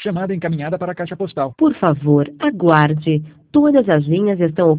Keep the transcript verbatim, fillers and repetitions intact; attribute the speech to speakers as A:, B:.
A: Chamada encaminhada para a caixa postal.
B: Por favor, aguarde. Todas as linhas estão